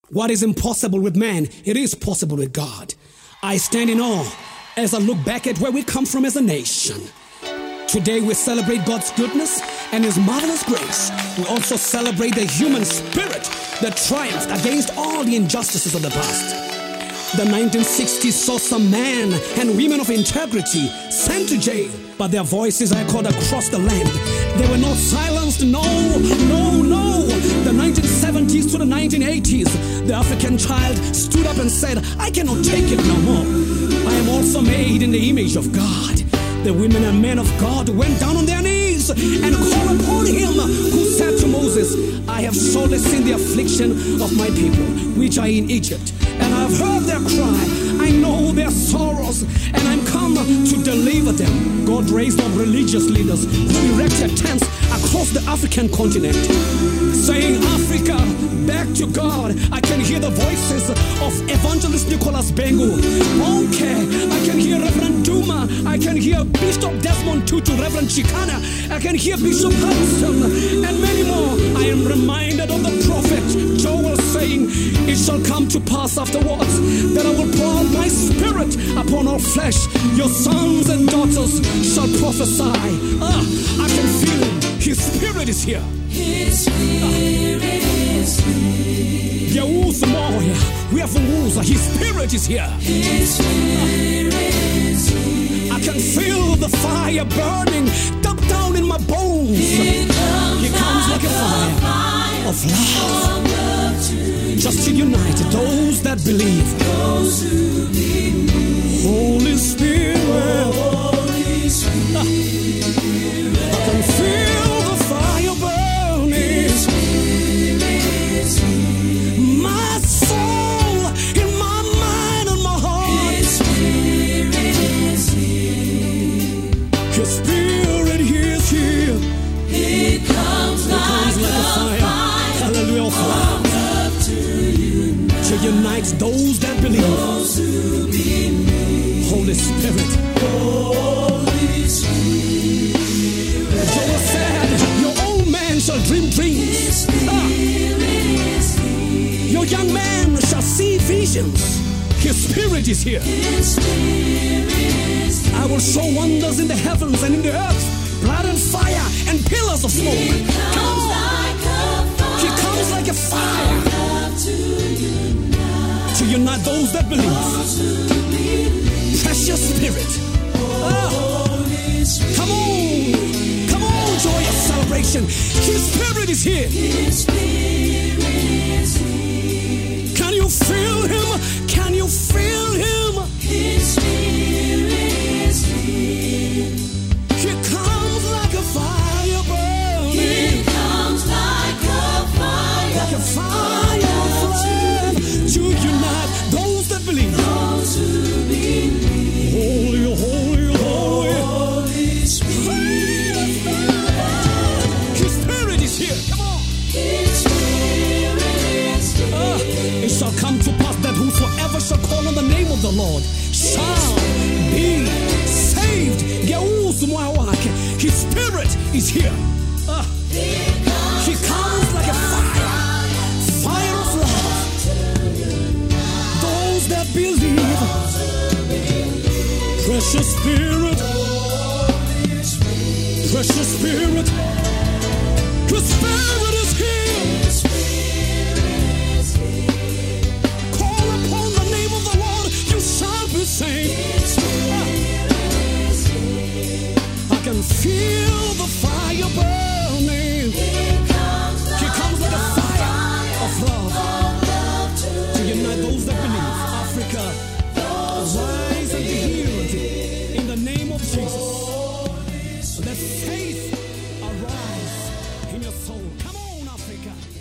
What is impossible with man, it is possible with God. I stand in awe as I look back at where we come from as a nation. Today we celebrate God's goodness and His marvelous grace. We also celebrate the human spirit that triumphed against all the injustices of the past. The 1960s saw some men and women of integrity sent to jail, but their voices echoed across the land. They were not silenced, no. The 1970s to the 1980s, the African child stood up and said, I cannot take it no more. I am also made in the image of God. The women and men of God went down on their knees and called upon Him who said to Moses, I have surely seen the affliction of my people, which are in Egypt, and I have heard their cry. I know their sorrows, and I'm come to deliver them. God raised up religious leaders who erected tents across the African continent, saying, Africa, back to God. I can hear the voices of Evangelist Nicholas Bengu. Okay, I can hear Reverend Duma. I can hear Bishop Desmond Tutu, Reverend Chikana. I can hear Bishop Hudson, and many more. I am reminded of the prophet Joel saying, it shall come to pass afterwards that I will pour out my spirit upon all flesh. Your sons and daughters shall prophesy. I can feel Him. His spirit is here. His spirit is here. We have His spirit is here. His spirit is here. I can feel the fire burning deep down in my bones. He comes like a fire of love, just to unite those that believe. Those who believe. Holy Spirit, Holy Spirit. I can feel the fire burning. His spirit is here. My soul, in my mind and my heart. His spirit is here. His spirit is here. He comes like a fire. Hallelujah. Love To unite those that believe. Those who believe. Holy Spirit. Holy Spirit. Joel said, your old man shall dream dreams. Your young man shall see visions. His spirit is here. His spirit is here. I will show wonders in the heavens and in the earth, blood and fire and pillars of smoke. He comes like a fire. He comes like a fire to unite those that believe. Precious Spirit. Come on, joy of celebration. His spirit is here. His spirit is here. Can you feel Him? Can you feel Him? His spirit is here. He comes like a fire burning. He comes like a fire of love to unite those that believe. Those who believe. Holy, holy, holy. Holy Spirit. His spirit is here. Come on. His spirit is here. It shall come to pass that whosoever shall call on the name of the Lord shall be saved. His spirit is here. He comes like a fire of love. Those that believe. Precious Spirit, precious Spirit, His spirit is here. Call upon the name of the Lord, you shall be saved. I can feel the fire burning. He comes like a fire of love to unite those that believe. Africa, rise and be healed in the name of Jesus. Let faith arise in your soul. Come on, Africa.